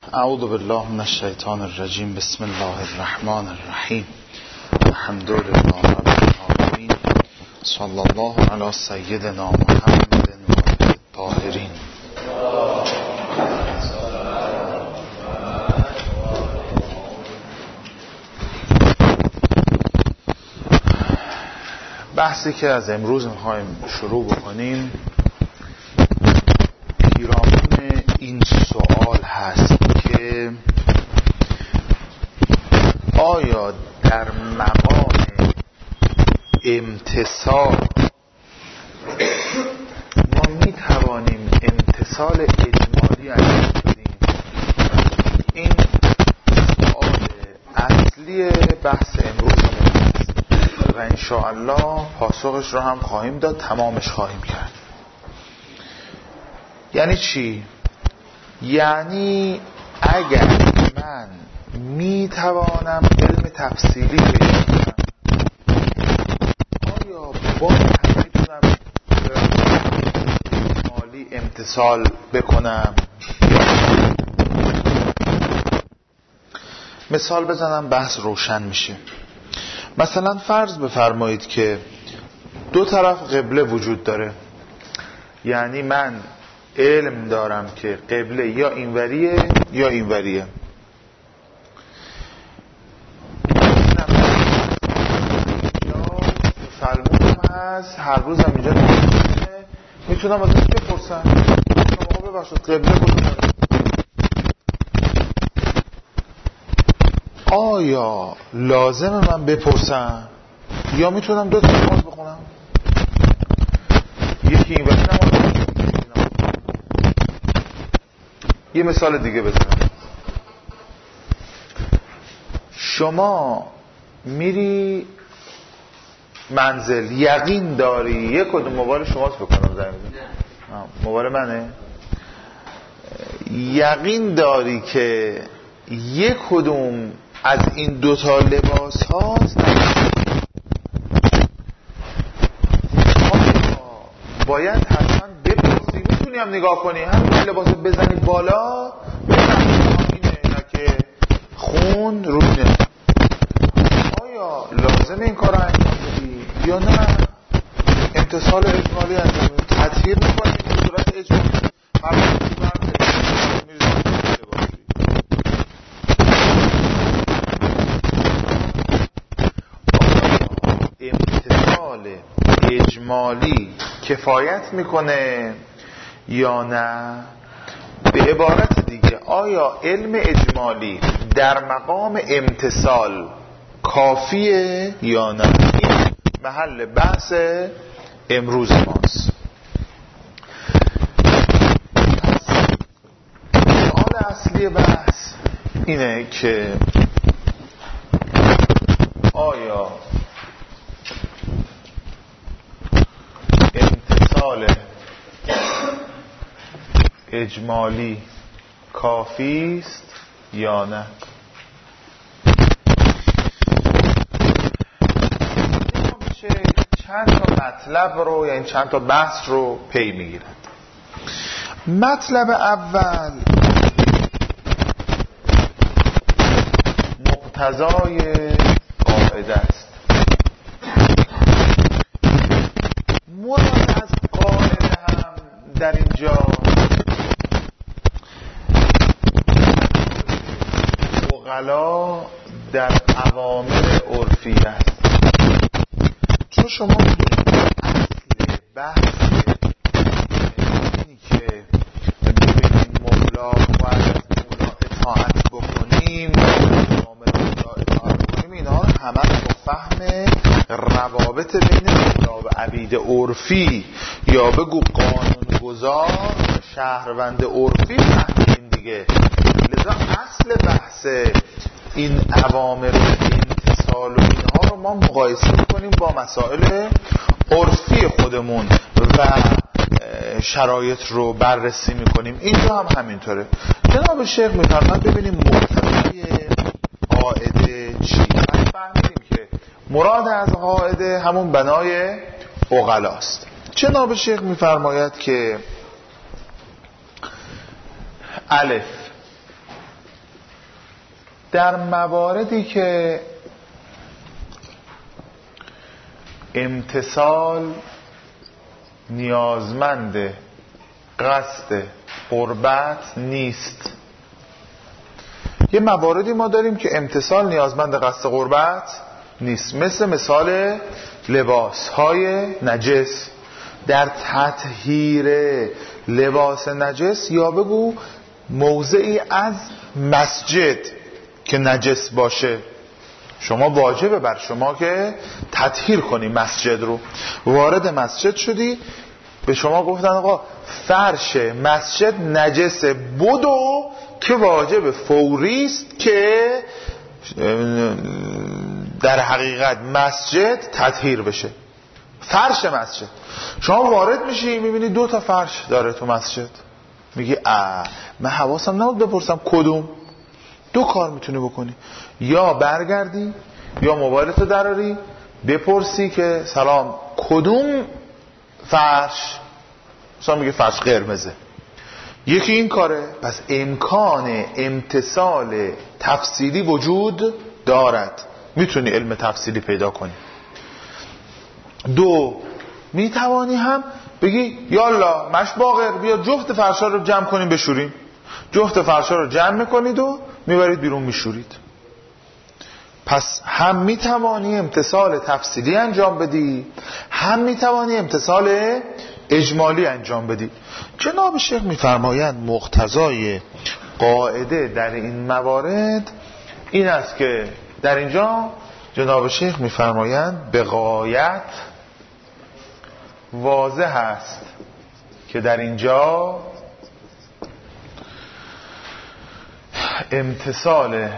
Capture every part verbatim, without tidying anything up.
اعوذ بالله من الشیطان الرجیم. بسم الله الرحمن الرحیم. الحمد لله رب العالمین. صلی الله علی سیدنا محمد و الطاهرین. بحثی که از امروز میخوایم شروع بکنیم پیرامون این سوال هست که آیا در مقام امتثال ما میتوانیم امتثال اجمالی انجام بدیم؟ این سوال اصلی بحث امروز هست و انشاءالله پاسخش رو هم خواهیم داد، تمامش خواهیم کرد. یعنی چی؟ یعنی اگر من میتوانم علم تفصیلی پیدا کنم، آیا باید میتونم اجمالی امتثال بکنم؟ مثال بزنم بحث روشن میشه. مثلا فرض بفرمایید که دو طرف قبله وجود داره، یعنی من علم دارم که قبله یا اینوریه یا اینوریه. مسلمونم هست، هر روزم اینجا نمیشه، میتونم ازش بپرسم شما ببخشید قبله کدومه؟ آیا لازمه من بپرسم یا میتونم دو تا نماز بخونم؟ یکی اینوری نماز بخونم. یه مثال دیگه بزنم. شما میری منزل، یقین داری یک کدوم موبایل شماست بکنم زنگ بزنم؟ موبایل منه. یقین داری که یک کدوم از این دوتا لباس هاست؟ باید حتما بپرسی. میتونی هم نگاه کنی، همین لباس بزنی بالا اینه که خون روینه. آیا لازم این کار رو انجام بدی یا نه امتثال اجمالی انجام بدی؟ تطهیر میکنی به صورت اجمالی، هر وقتی برد امتثال اجمالی کفایت میکنه یا نه؟ به عبارت دیگه آیا علم اجمالی در مقام امتثال کافیه یا نه؟ این محل بحث امروز ماست. سوال اصلی بحث اینه که آیا امتثال اجمالی کافی است یا نه؟ میشه چند تا مطلب رو، یعنی چند تا بحث رو پی میگیرن. مطلب اول مقتضای قاعده است. مراد از قاعده هم در اینجا عقلا در اوامر عرفی است. چون شما میدونید اصل بحث اینی که ببینیم مولا باید از مولا اطاعت بکنیم، اوامر مولا اطاعت بکنیم، اینا همه با فهم روابط بین مولا و عبید عرفی یا بگو قانونگذار شهروند عرفی فهمیم دیگه. لذا اصل بحث این اوامر و امتثال و اینها رو ما مقایسه میکنیم با مسائل عرفی خودمون و شرایط رو بررسی میکنیم. اینجا هم همینطوره. جناب شیخ میفرمایند ببینیم مقتضای قاعده چی؟ ما فهمیدیم که مراد از قاعده همون بنای عقلاست. جناب شیخ میفرماید که الف در مواردی که امتثال نیازمند قصد قربت نیست. یه مواردی ما داریم که امتثال نیازمند قصد قربت نیست، مثل مثال لباس های نجس. در تطهیر لباس نجس یا بگو موضعی از مسجد که نجس باشه، شما واجبه بر شما که تطهیر کنی مسجد رو. وارد مسجد شدی، به شما گفتن آقا فرش مسجد نجسه، بدو که واجب فوری است که در حقیقت مسجد تطهیر بشه. فرش مسجد، شما وارد میشی میبینی دو تا فرش داره تو مسجد، میگی اه من حواسم نبود بپرسم کدوم. دو کار میتونی بکنی، یا برگردی یا موبایلتو دراری بپرسی که سلام کدوم فرش، مثلا میگه فرش قرمزه. یکی این کاره، پس امکان امتثال تفصیلی وجود دارد، میتونی علم تفصیلی پیدا کنی. دو، میتوانی هم بگی یالا مش باقر بیا جفت فرشا رو جمع کنیم بشوریم. جفت فرشا رو جمع میکنید و میبرید بیرون میشورید. پس هم میتوانی امتثال تفصیلی انجام بدی، هم میتوانی امتثال اجمالی انجام بدی. جناب شیخ میفرمایند مقتضای قاعده در این موارد این است که در اینجا جناب شیخ میفرمایند به غایت واضح است که در اینجا امتثال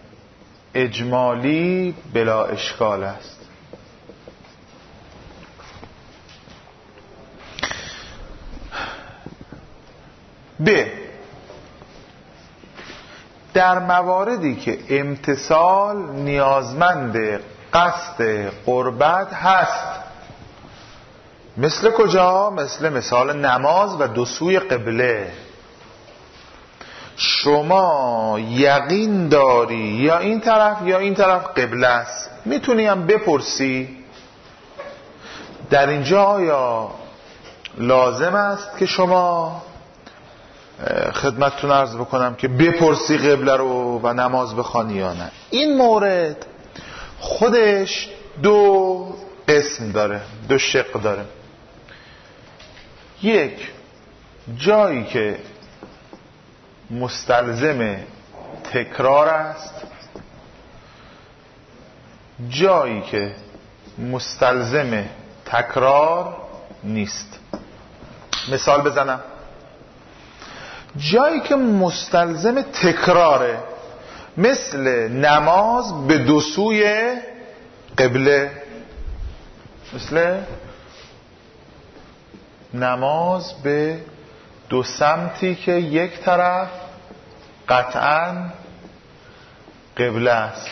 اجمالی بلا اشکال است. ب، در مواردی که امتثال نیازمند قصد قربت هست، مثل کجا؟ مثل مثال نماز و دو سوی قبله. شما یقین داری یا این طرف یا این طرف قبله است، میتونی هم بپرسی. در اینجا آیا لازم است که شما خدمتتون عرض بکنم که بپرسی قبله رو و نماز بخوانی یا نه؟ این مورد خودش دو قسم داره، دو شق داره. یک، جایی که مستلزم تکرار است، جایی که مستلزم تکرار نیست. مثال بزنم. جایی که مستلزم تکراره، مثل نماز به دو سوی قبله، مثل نماز به دو سمتی که یک طرف قطعاً قبله است.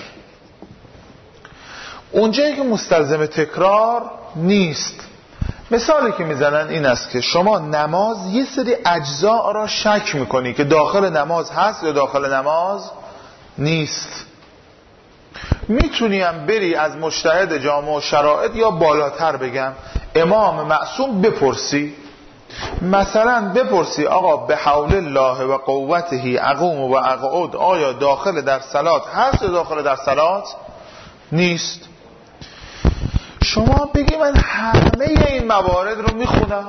اونجایی که مستلزم تکرار نیست، مثالی که میزنن این است که شما نماز یه سری اجزا را شک میکنی که داخل نماز هست یا داخل نماز نیست. میتونیم بری از مجتهد جامع و شرائط یا بالاتر بگم امام معصوم بپرسی. مثلا بپرسی آقا به حول الله و قوته اقوم و اقعد، آیا داخل در صلات هست یا داخل در صلات نیست؟ شما بگی من همه این موارد رو میخونم،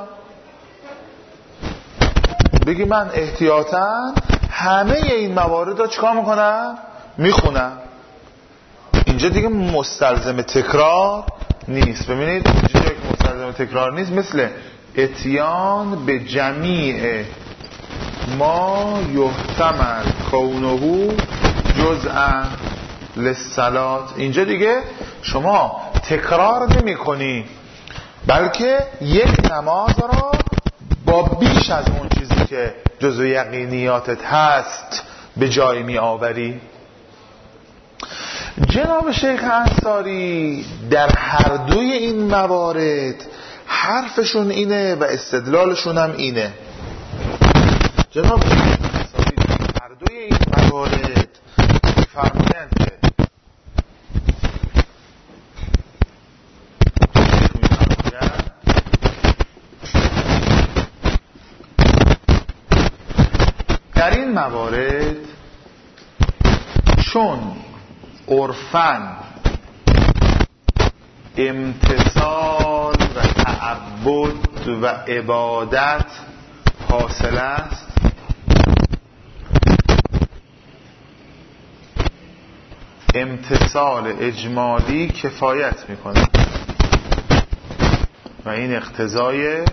بگی من احتیاطاً همه این موارد رو چیکار میکنم؟ میخونم. اینجا دیگه مستلزم تکرار نیست. ببینید اینجا که مستلزم تکرار نیست، مثل اتیان به جمیع ما یحتمل کونه جزءا للصلات. اینجا دیگه شما تکرار نمی کنی، بلکه یک نماز را با بیش از اون چیزی که جزء یقینیاتت هست به جای می آوری. جناب شیخ انصاری در هر دوی این موارد حرفشون اینه و استدلالشون هم اینه. جناب شیخ انصاری در هر دوی این موارد فرمودن موارد چون عرفاً امتثال و تعبد و عبادت حاصل است، امتثال اجمالی کفایت میکنه و این اقتضای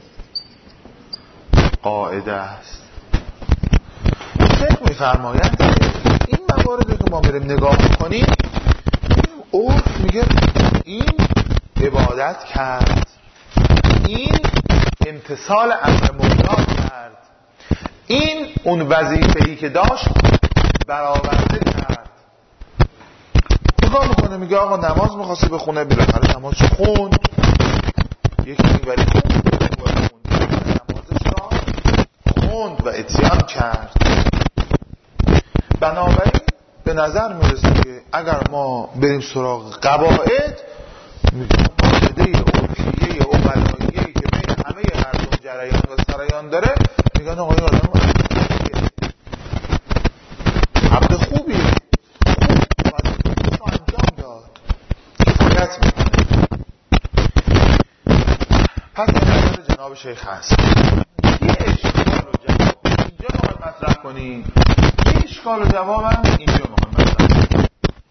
قاعده است. فقه میفرمایند این مواردی که ما میریم نگاه میکنیم، عرف میگه این عبادت کرد، این امتثال امر مولا کرد، این اون وظیفه‌ای که داشت برآورده کرد. نگاه میکنه میگه آقا نماز میخواستی بخونه، بالاخره نماز خوند، یکی میبری خوند، نمازش را خوند و اتیان کرد. بنابراین به نظر میرسه که اگر ما بریم سراغ قواعد، قاعده عرفیه اوغلاییه که بین همه مردم جریان و سریان داره، میگن آقا این آدم عبد خوبیه، خوب وظیفه‌اش رو انجام داد، کفایت میکنه. پس این نظر جناب شیخ هست. یه اشکال رو جواب اینجا باید مطرح کنیم، یه اشکال و جواب هم اینجا میخوام مطرح کنیم.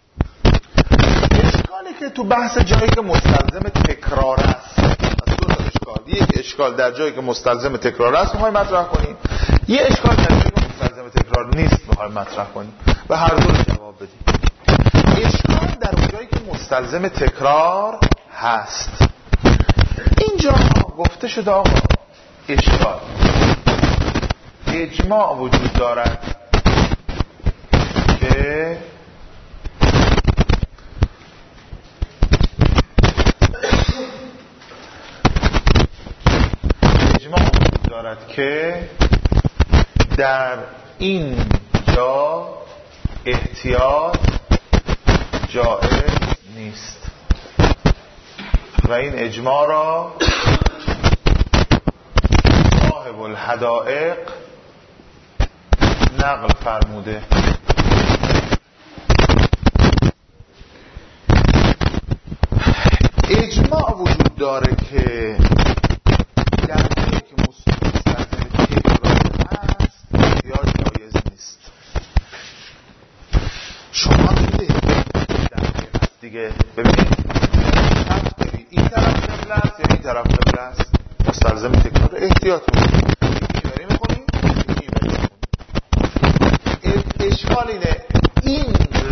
اشکالی که تو بحث جایی که مستلزم تکرار است، از دو تا اشکال، یک اشکال در جایی که مستلزم تکرار است میخوایم مطرح کنیم، یه اشکال در جایی که مستلزم تکرار نیست میخوایم مطرح کنیم و هر دو رو جواب بدیم. اشکال در اون جایی که مستلزم تکرار هست. اینجا گفته شده آقا اشکال اجماع وجود دارد که اجماع وجود دارد که در این جا احتیاط جائز نیست و این اجماع را صاحب الحدائق نقل فرموده. اجماع وجود داره که در جایی که مستلزم تکرار هست احتیاط جایز نیست. شما دیده دیگه ببینید این طرف قبله است یا این طرف قبله است، مستلزم تکرار احتیاط میکنیم، یکی بری میکنیم یکی بری میکنیم. اشکال اینه این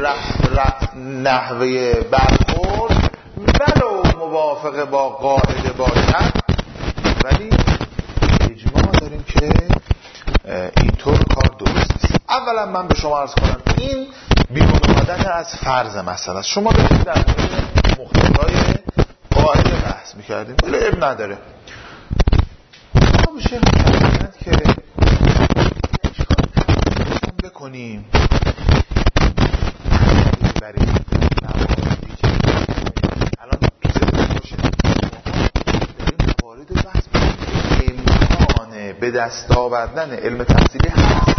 نحوه برخورد ولو موافق با قاعده باشد، ولی اجماع داریم که اینطور کار درست نیست. اولا من به شما عرض کنم این بیرون آمدن از فرض مسئله است. شما بگید در مقتضای قاعده بحث میکردیم، ولی اب نداره. ما به شیخ می‌فرمایند که اشکال تفصیل بکنیم برای الان تو ذهن باشه داریم وارد بحث بکنیم امکان به دست آوردن علم تفصیلی هست،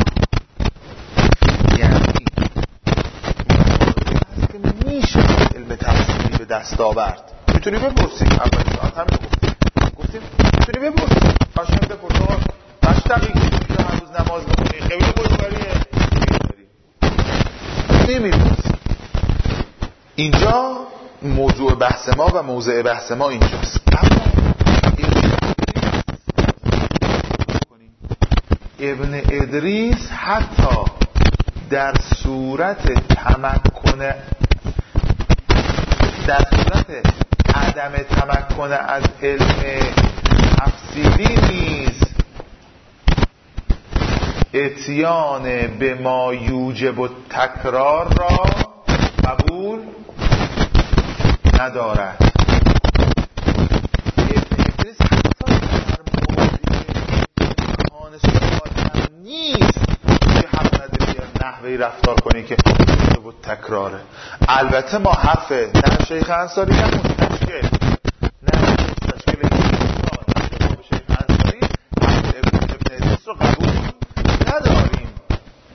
یعنی هست که میشه علم تفصیلی به دست آورد. میتونی بپرسیم اول ساعت همین گفتیم گفتیم میتونی بپرسیم قشنگ بپرس آقا مشتقی که هر روز نماز بخونی قبله بزرگیه نمیپرسیم. اینجا موضوع بحث ما و موضع بحث ما اینجاست. ابن ادریس حتی در صورت تمکن در صورت عدم تمکن از علم تفصیلی نیز اتیان به ما یوجب و تکرار را قبول ندارد. ابن ادریس حتی در مورد سوال نیست که حق نداری نحوی رفتار کنی که یوجب و تکراره. البته ما حرف نه شیخ انصاری نه مستشکل نه مستشکل ما به شیخ انصاری ابن ادریس رو قبول نداریم.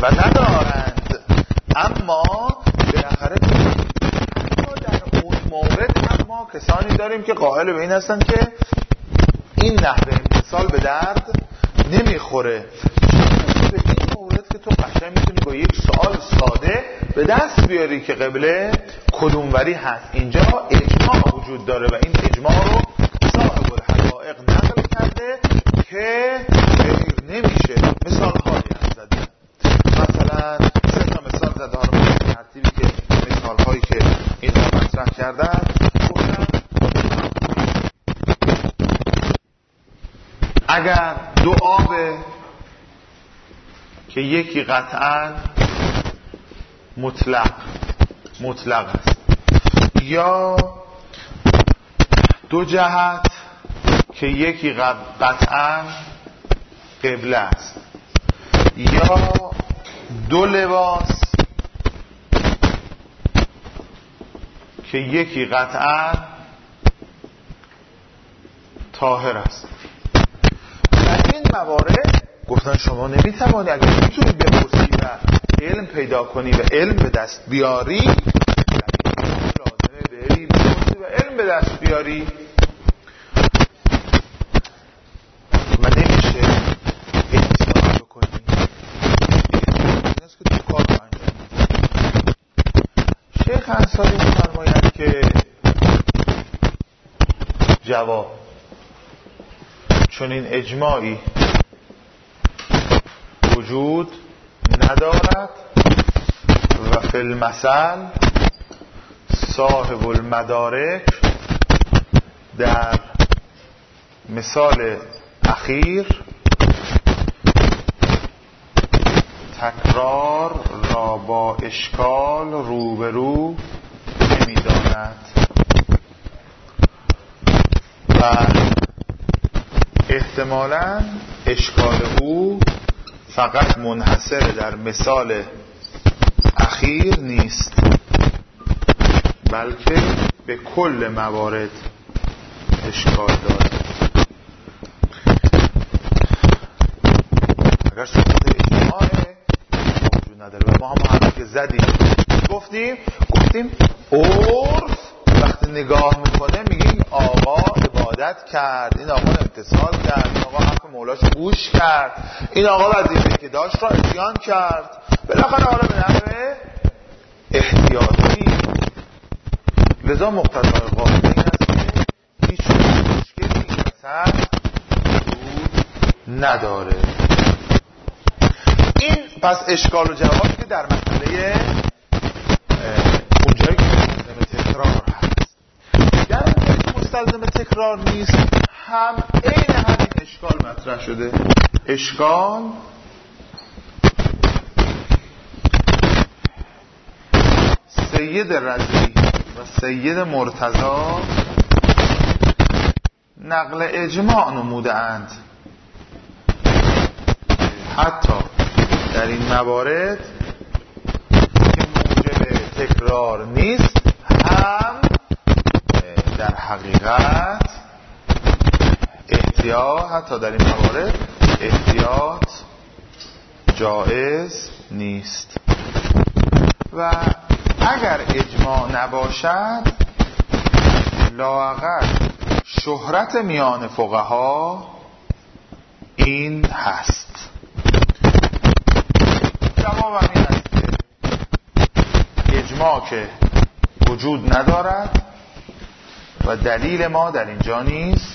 ندارند. اما بالاخره در اون مورد هم ما کسانی داریم که قائل به این هستند که این نحوه امتثال به درد نمیخوره. به این مورد که تو قشنگ میتونی با یک سوال ساده به دست بیاری که قبله کدوموری هست. اینجا اجماع وجود داره و این اجماع رو صاحب الحقائق نقل کرده که غیر نمیشه. مثال هایی هست زده، مثلا سه تا مثال زده ها رو به ترتیبی که مثال هایی که اینها مطرح کردن گفتن اگر دو آبه که یکی قطعاً مطلق مطلق است یا دو جهت که یکی قطعاً قبله است یا دو لباس که یکی قطعاً طاهر است. در این موارد گفتن شما نمیتوانی، اگر میتونی بپرسی و علم پیدا کنی و علم به دست بیاری لازمه بری بپرسی و علم به دست بیاری و نمیشه احتیاط بکنی. این است که تو کار رو انجام میدی. شیخ انصاری می‌فرماید که جواب چون این اجماعی وجود ندارد و فی المثل صاحب المدارک در مثال اخیر تکرار را با اشکال روبرو نمی‌داند و احتمالاً اشکال او فقط منحصر در مثال اخیر نیست بلکه به کل موارد اشکال دارد. اگر صحبت اجماع وجود نداره و ما هم همه که زدیم گفتیم گفتیم عرف وقتی نگاه میکنه میگه این آقا عبادت کرد، این آقا امتثال کرد، این آقا حرف مولاشو گوش کرد، این آقا وظیفه‌ای که داشت را اتیان کرد. بالاخره حالا به نحوه احتیاطی. لذا مقتضای قاعده این است که هیچ مشکلی این وسط وجود نداره. این پس اشکال و جوابی که در مسئله اونجایی که مستلزم تکرار هست. در اونجایی که مستلزم تکرار نیست هم عین همین اشکال مطرح شده. اشکال سید رضی و سید مرتضی نقل اجماع نموده اند حتی در این موارد که موجب تکرار نیست هم در حقیقت احتیاط حتی در این موارد احتیاط جایز نیست. و اگر اجماع نباشد لااقل شهرت میان فقها این هست. جواب این است که اجماع که وجود ندارد و دلیل ما در اینجا نیست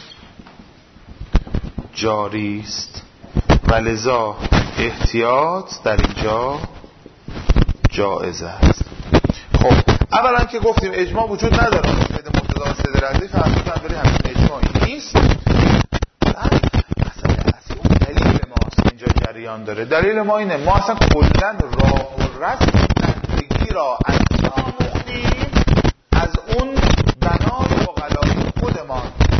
جاری است و لذا احتیاط در اینجا جایز است. خب اولا که گفتیم اجماع وجود نداره، سید مرتضی و سید رضی فرمودن ولی همین اجماعی نیست. اصلا اصلا اون دلیل ماست اینجا جریان داره. دلیل ما اینه ما اصلا کلا راه و رسم بندگی را انجام آموختیم از اون بنای عقلایی خودمان.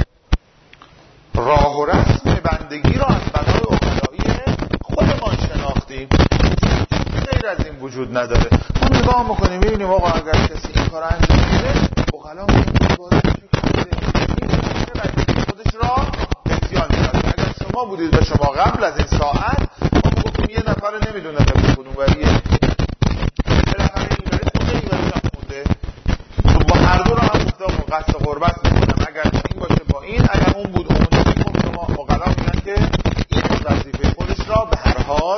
راه و رسم بندگی را از بنای عقلایی خودمان شناختیم. غیر از این وجود نداره. ما نگاه میکنیم میبینیم آقا اگر کسی این کار انجام میده عقلا میگن خودش را اتیان میکنه. اگر شما بودید و شما قبل از این ساعت ما گفتیم یه نفر بالاخره نمیدونه قبل کدوم وریه، بالاخره این وری خونده این وری هم خونده، با هر دو رو هم گفته قصد قربت میکنم، اگر این باشه با این، اگر اون بود اون گفت. ما اقلا میگن که این وظیفه خودش را به هر حال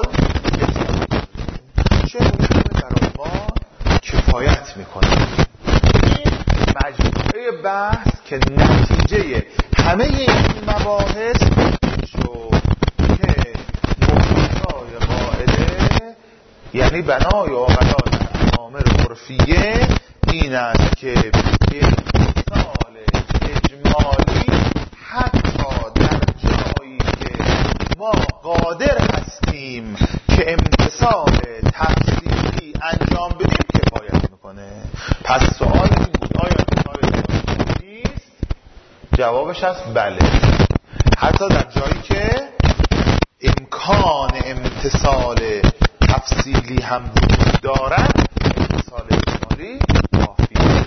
چه مشکلی برای ما کفایت میکنه. این مجموعه بحث که نتیجه همه این مباحث شد که مقتضای قاعده، یعنی بنای اقلا در اوامر عرفیه این است که امتثال اجمالی حتی در جایی که ما قادر هستیم که امتثال تفصیلی انجام بدیم کفایت میکنه. پس سوال این بود آیا امتثال اجمالی است؟ جوابش هست بله، حتی در جایی که امکان امتثال تفصیلی هم وجود دارد امتثال اجمالی کافیه.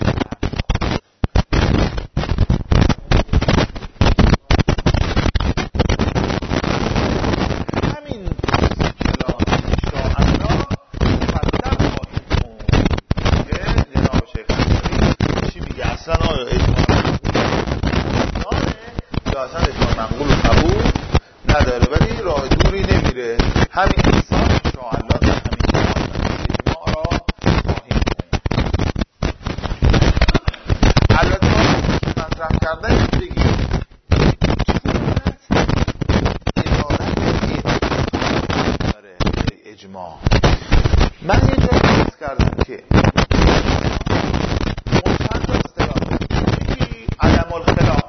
همین کلام انشاءالله مقدم خواهیم خوند که جناب شیخ انصاری چی میگه، اصلا آیا اجماع داره یا اصلا اجماع منقول و قبول نداره، ولی راه دوری نمیره. همین انسان انشاءالله در همین کلام اجماع را خواهیم خوند. البته ما مطرح کردن بگیم اجماع. من یه جایی بحث کردم که مطلق اصطلاح یکی عدم الخلاف،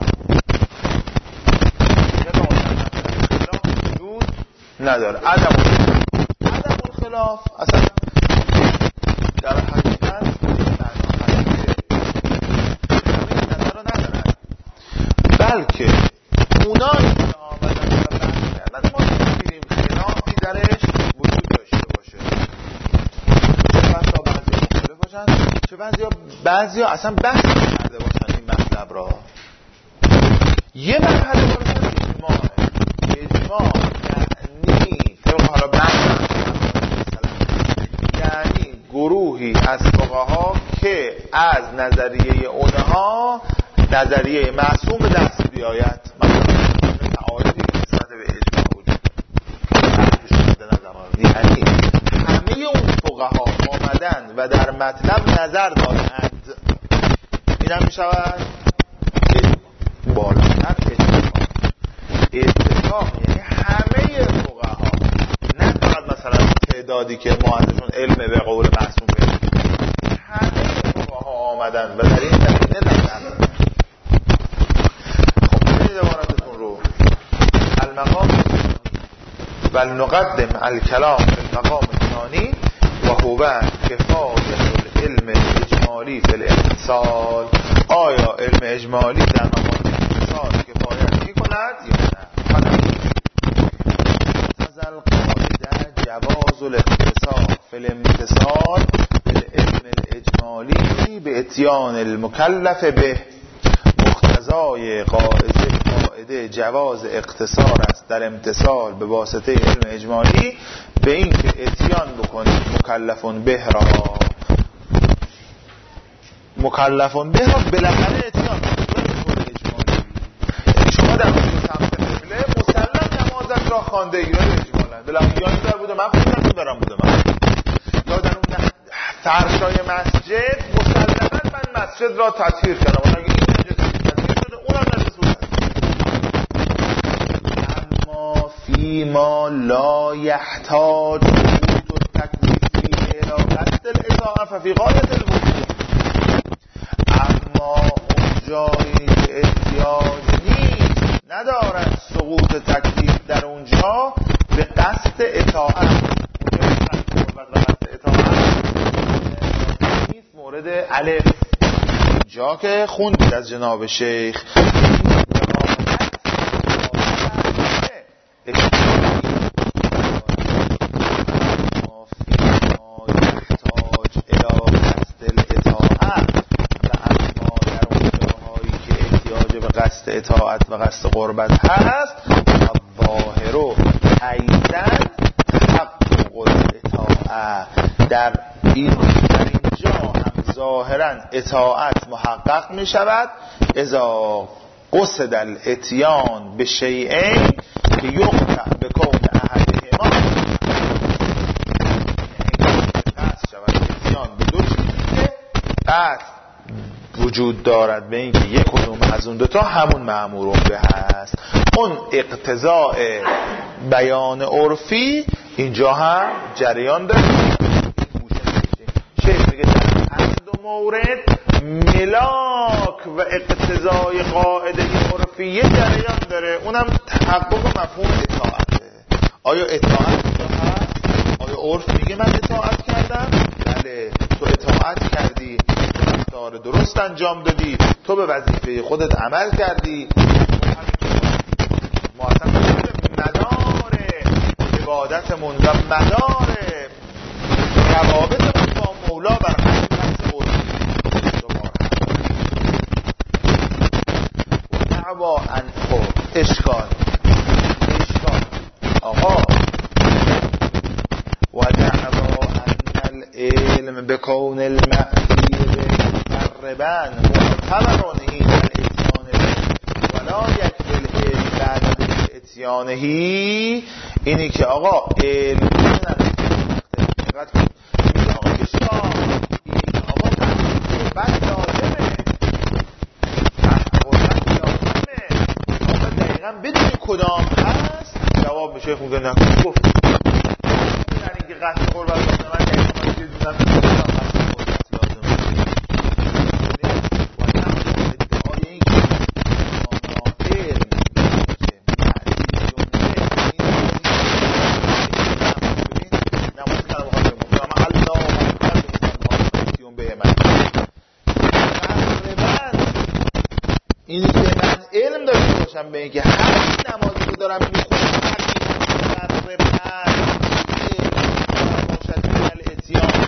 یا خلاف وجود نداره. عدم الخلاف عدم الخلاف اصلا در حقیقت همه نظر رو ندارن، بلکه اونایی که آمدن و بحث کردن ما نمی‌بینیم خلافی درش وجود داشته باشه. چه بسا بعضی مختلف باشن، چه بعضی بعضی اصلا بحث کرده باشن این مطلب را. یه مرحله باشن اجماع اجماع یعنی طبق حالا بحث یعنی گروهی از فقها که از نظریه اونها نظریه معصوم به دست بیاید. مثلا تعارضی نسبت به اجماع وجود یعنی همه اون فقها آمدن و در مطلب نظر دادند، این هم می شود بالاتر اتفاق. اتفاق یعنی همه فقها، نه فقط مثلا تعدادی که ما ازشون علم به قول معصوم پیدا کنیم، همه فقها آمدن و در این زمینه نظر دادند. خب ببینید عبارتتون رو. المقام ولنقدم الکلام فی المقام الثانی و هو کفایة العلم الاجمالی فی الامتثال. آیا علم اجمالی در مقام امتثال کفایت می کند یا نه؟ تزل قاعده جواز الاختصاص فی الامتثال بالعلم الاجمالی به اتیان المکلف به. مقتضای قاعده قاعده جواز اقتصار است در امتثال به واسطه علم اجمالی به این که اتیان بکنید مکلفون به را. مکلفون به را بالاخره اتیان بکنید اجمالی. شما در اون سمت قبله مسلم نمازت را خوانده ای اجمالا، بالاخره یا این در بوده من خودم این دارم بوده من، یا در اون فرشای مسجد مسلما من مسجد را تطهیر کردم، اون اگه این نجس تطهیر شده اونم نجس بود. اما فیما لا یحتاج وجود التکلیفی الى قصد الاطاعه ففی غایت الوجود. اما اون جایی که احتیاج نیست ندارد سقوط تکلیف در اونجا به قصد اطاعت، مورد الف جا که خوندید از جناب شیخ اطاعت و قصد قربت هست. الظاهر ایضا حق قدرت در این در اینجا هم ظاهرا اطاعت محقق می شود اذا قصد الاتیان به شیئین که یقطع به کون احدهما قصد شود اتیان به دو چیزی که قصد وجود دارد به این که یک کدوم از اون دوتا همون مأمور به هست. اون اقتضاء بیان عرفی اینجا هم جریان داره. شیخ میگه در هر دو مورد ملاک و اقتضای قاعده عرفیه جریان داره، اونم تحقق مفهوم اطاعته. آیا اطاعت اینجا هست؟ آیا عرف میگه من اطاعت کردم؟ بله، تو اطاعت کردی، رفتار درست انجام دادی، تو به وظیفه خودت عمل کردی. ما اصلا مدار عبادتمون و مدار روابطمون با مولا بر همین بحث عرفی و دعوا انفو اشکال اشکال آقا و دعوا ان العلم بکون المعصیه مقربا معتبرانه در اتیانه ولا یک العلم بعد اتیانهی. اینی که آقا علم دقت کن میگه آقا اشکال این آقا قربت لازمه قربت لازمه آقا دقیقا بدونی کدام هست. جواب میشه خونده نکن گفت در اینکه قصد قربت لازمه من دقیقا من چیز دیدم قصد قربت لازمه اینی که من علم داشته باشم به اینکه هر نمازی رو دارم میخونم تقریبا باشد من الاتیان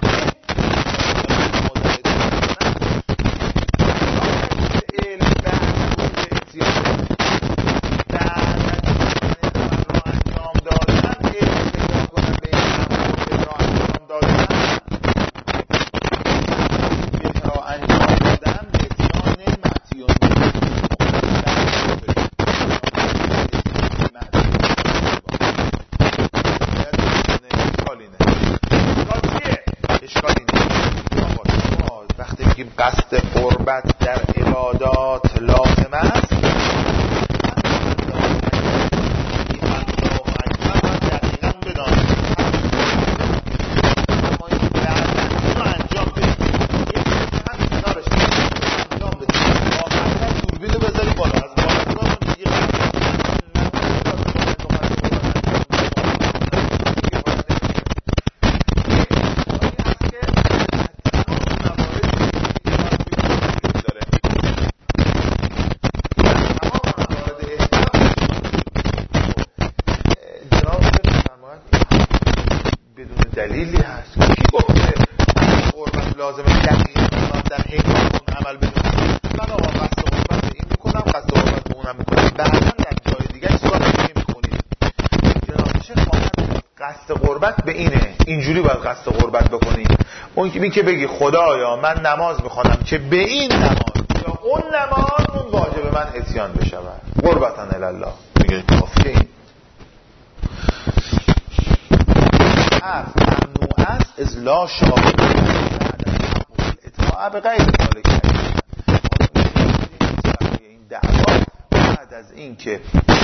علم به اتیان در را انجام دادن علم پیدا کنم به این را انجام دادن را انجام دادن به اتیان معتیون قصد قربت در عبادات لازم است. دقیقا بدانید اما این بعد رو انجام بدید یک هم کنارش انجام بدید آخرها دوربین رو بذارید بالا از بالا نگاه کنید یه دلیلی هست کی گفته قربت لازمه دقیقاً در حین اون عمل بدونم من آقا قصد قربت این میکنم قصد قربت به اونم میکنم بعدا در جای دیگه سوال دیگه میکنید جناب شیخ خواهد قصد قربت به اینه اینجوری باید قصد قربت بکنید. اون که بگی خدایا من نماز میخوانم که به این نماز یا اون نماز اون واجب من اتیان بشود قربتن الله میگه کافیه. این حرف ممنوع است از لا شاهد بعد از قبول اطاعه به غیر ذالک این دعوا بعد از این که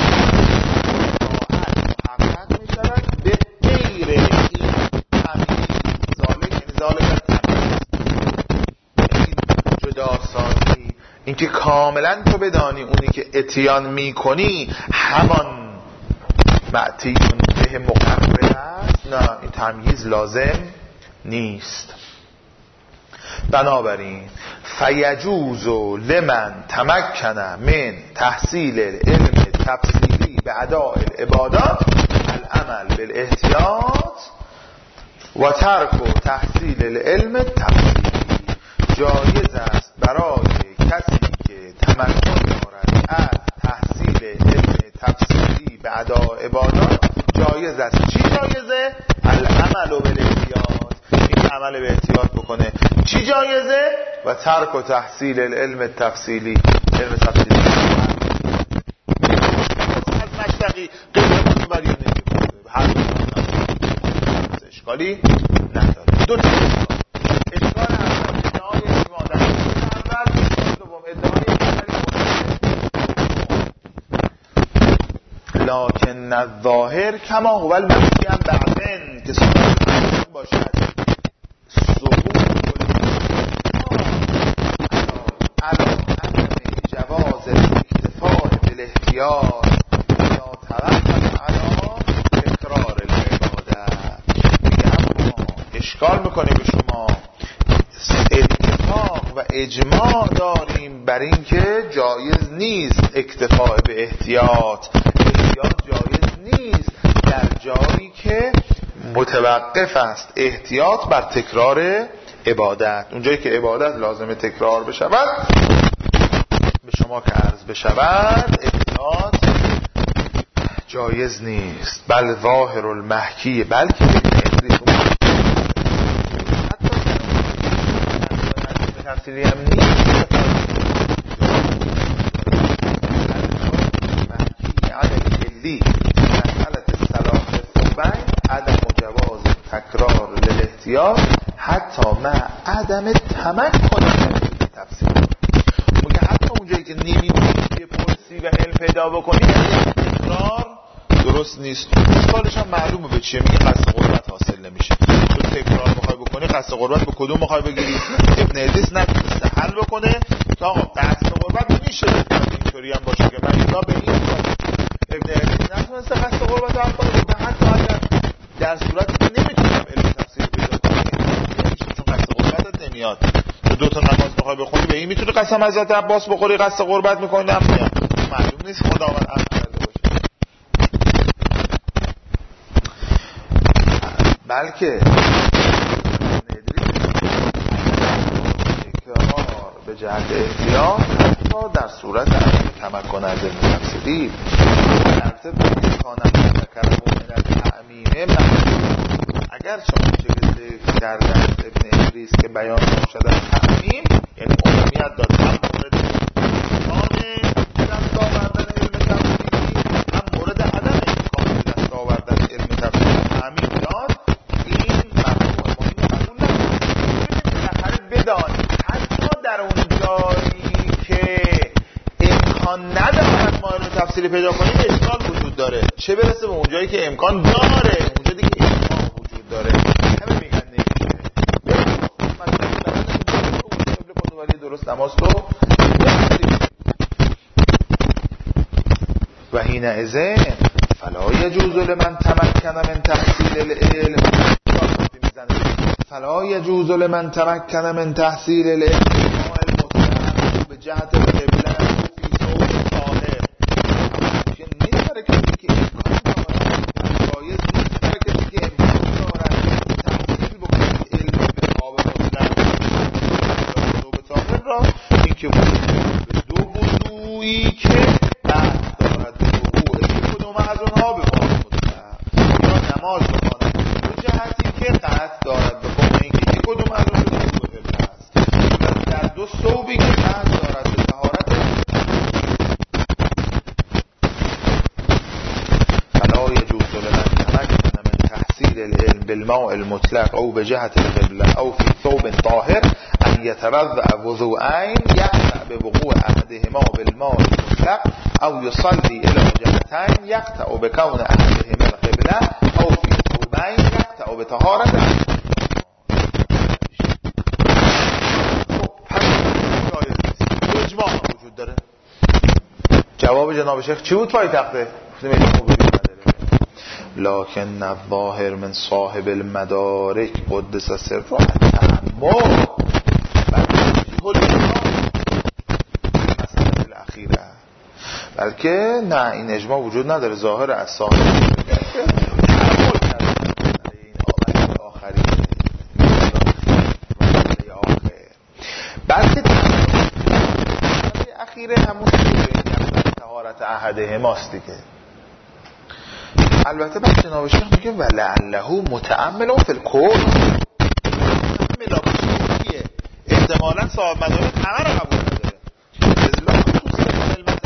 اطاعت محقق می شود به غیر این تمییز ذالک یعنی ذالک تمییز این جدا سازی این که کاملا تو بدانی اونی که اتیان می کنی همان معتیون به مقرر است. نه این تمییز لازم نیست. بنابراین فیجوز لمن تمکن من تحصیل علم تفصیلی به اداء العبادات العمل بالاحتیاط و ترک و تحصیل العلم تفصیلی. جایز است برای کسی که تمکن دارد از تحصیل علم تفصیلی به اداء عبادات جایز است. چی جایزه؟ العمل بالاحتیاط. این طالب احتیاط بکنه. چی جایزه؟ و ترک و تحصیل العلم تفصیلی، علم تفصیلی از مشتقی غیر متبری نمیکنه، هر دو اشکالی نداره. دو تا اشکال اول ادعای اجماع در اول، دوم ادعای لکن الظاهر کما هو المنفی عن بعضن که صورت باشد ثبوت علی عدم جواز الاکتفاء بالاحتیاط یا توقف علی تکرار العبادت. میگه اما اشکال میکنه به شما اتفاق و اجماع داریم بر این که جایز نیست اکتفاء به احتیاط، احتیاط جایز نیست در جایی که متوقف است احتیاط بر تکرار عبادت. اونجایی که عبادت لازم تکرار بشود به شما که عرض بشود احتیاط جایز نیست. بل ظاهر المحکی، بلکه حتی تفصیلی هم نیست مسئله صلاح الثوبین عدم جواز تکرار للاحتیاط حتی مع عدم تمکن من تفسیر. میگه حتی اونجایی که نمی‌تونی بپرسی و علم پیدا بکنی تکرار درست نیست. اشکالش هم معلومه به چیه. میگه قصد قربت حاصل نمیشه. تو تکرار بخوای بکنی قصد قربت به کدوم بخوای بگیری؟ ابن ادریس نتونسته حل بکنه که آقا قصد قربت میشه اینطوری هم باشه که من اینا به این ابن ادریس نتونسته قصد قربت حل کنه و حتی اگر در صورتی که نمیتونم علم تفسیر پیدا کنم چون قصد قربتت نمیاد. تو دو تا نماز بخوای بخونی به این میتونی قسم حضرت عباس بخوری قصد قربت میکنی نمیاد. معلوم نیست خداوند عفو کرده باشه. بلکه تکرار به جهت احتیاط حتی در صورت عدم تمکن از علم تفسیری البته امکانم تکرر من التعمیم اگر شما چه که در درس ابن ادریس که بیان شد از تعمیم یعنی عمومیت داد هم مورد امکان دست آوردن علم تفسیری هم مورد عدم امکان دست آوردن علم تفسیری تعمیم داد، این مفهوم ما اینو قبول نداریم. بالاخره بدانید حتی در اون جایی که امکان ندارد ما علم تفسیری پیدا کنیم اشکال وجود داره، چه برسه به اون جایی که امکان داره، اونجا دیگه امکان وجود داره. همه میگن نمیشه مثلا درست نماز رو و حین اذن فلا یجوز لمن تمکن من تحصیل العلم فلا یجوز لمن تمکن من تحصیل العلم المطلق به جهت القبله فی صوت طاهر. که نیست برای کسی که امکان دارد جایز نیست برای کسی که امکان دارد تحصیل بکنید علم به آب مطلق صوت طاهر را این که به دو وضوعی که بعد دارد وقوع کدوم از اونها به آب مطلق یا نماز بخواند به جهتی که قصد دارد به خود اینکه یک کدوم از اون به قبله است و در دو ثوبی که قصد دارد به طهارت فلا یجوز لمن تمکن من تحصیل العلم بالماء المطلق او به جهت القبله او فی ثوب طاهر ان یتوضأ وضوءین یقطع بوقوع احدهما بالماء المطلق او یصلی الى جهتین یقطع بکون احدهما القبله او فی ثوبین یقطع بطهارت. اجماع وجود داره. جواب جناب شیخ چی بود پای تخته؟ لکن الظاهر من صاحب المدارک قدس سره التعمم مسئله الاخیره. بلکه نه این اجماع وجود نداره. ظاهر از صاحب بلکه اخیره همون طهارت احده ماست دیگه. البته بعد جناب شیخ میگه ولعله متأمل فی الکون صاحب مدارک همه رو قبول نداره. اصلاح خصوصی علمت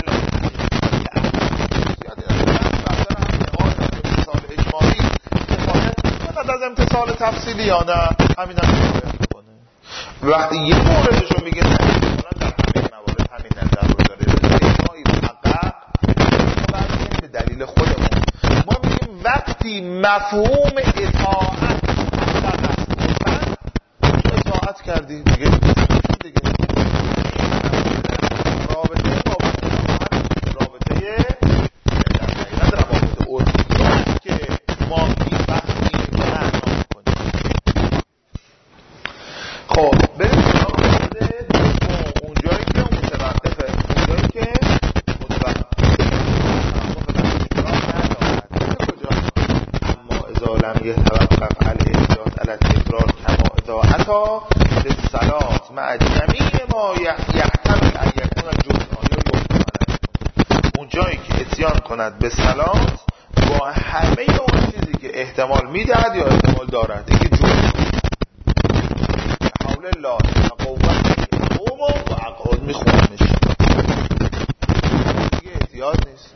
اجمالی کفایت از امتصال تفصیلی یا نه همین هم کفایت میکنه. وقتی یه موردش رو میگه نه مثلا در همین موارد همین نظر رو داره اجماعی محقق ما برمیگردیم به دلیل خودمون. ما میگیم وقتی مفهوم اطاعت محقق است تو اطاعت کردی دیگه دیگه رابطه با رابطه در روابط عرفی که ما میفهمیم و معنا میکنیم. خب بریم سراغ مورد دوم، اونجایی که متوقفه، اونجایی که متوقف اما اذا لم یتوقف علی احداث علی التکرار کما اذا اتا للصلاه مع جمیع ما یحتمل ان یکون جزئی یا یحتمل. اونجایی که اتیان کند به صلات با همه اون چیزی که احتمال میدهد یا احتمال دارد، دیگه جزئی حول الله و قوت قوم و اقعاد میخوننش دیگه احتیاط نیست.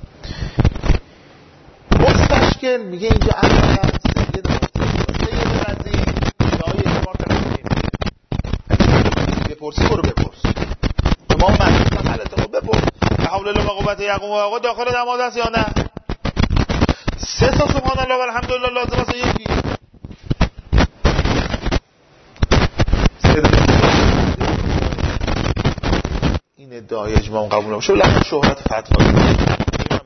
مستشکل میگه اینجا اولا سید سید رضی دعای اعتبار تقسیم بپرسی برو بپرس امام مهدی غلطه رو بپرس حول الله و قوت یقوم و اقعاد داخل نماز است یا نه. سه تا سبحان الله و الحمدلله لازم است یکی این ادعای اجماع قبول نمیشه لکن شهرت فتوا داره.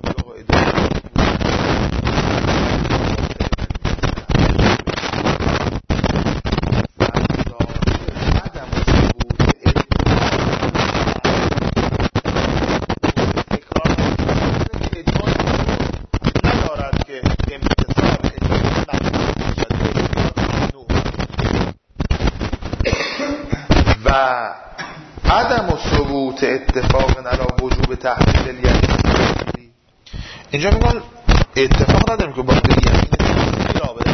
عدم ثبوت اتفاق علی وجوب تحصیل الیقین. اینجا میگن اتفاق نداریم که با یقین تحصیلی رابطه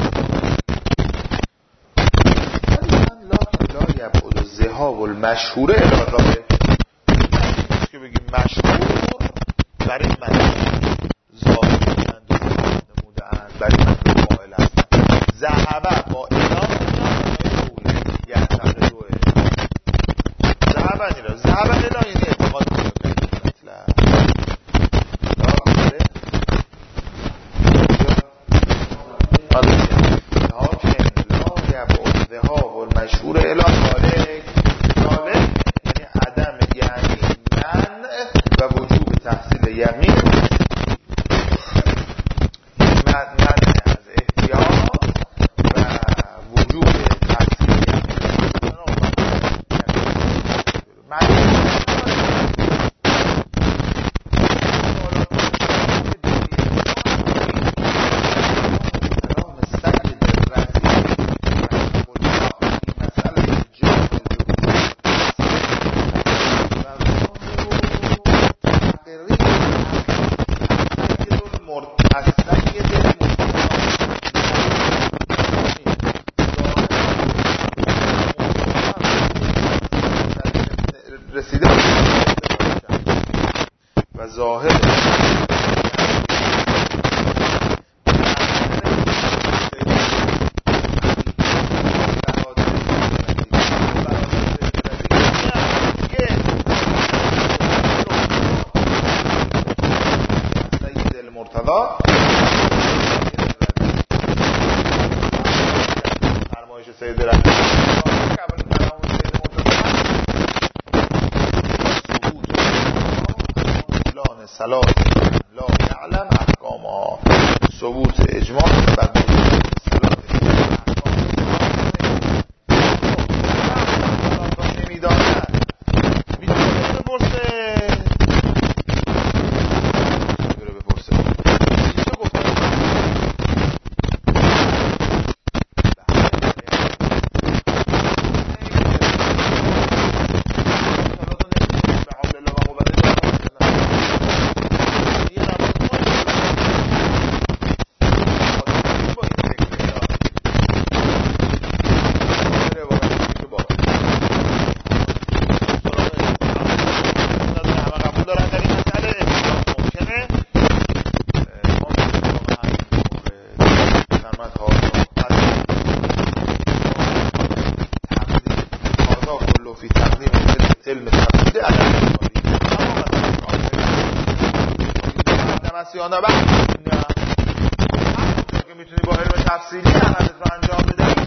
ولی لکن لا یبعد الذهاب المشهور الی الرابطه که بگیم مشهور برای من ظاهر نموده‌اند برای من قائل هستند ذهب با اعلام یحتمل روه ذهب اینا ذهب اینا یعنی اعتقاد کنه مطلب مشهور الی ذالک ذالک یعنی عدم یعنی منع و وجوب تحصیل یقین منع از احتیاط و وجوب تحصیل یقین معنی رسیده و ظاهر سید المرتضی فرمایش سید رضی صلاة لا يعلم احکامها ثبوت اجماع بر صلاة احکام نمیداند میتونه بپرسه بره بپرسه چی گفته فی تقدیم علم تفصیلی عدد اجمالی. اما مثلا نمسیان و بعد نه همونطور که میتونی با علم تفصیلی عدد رو انجام بده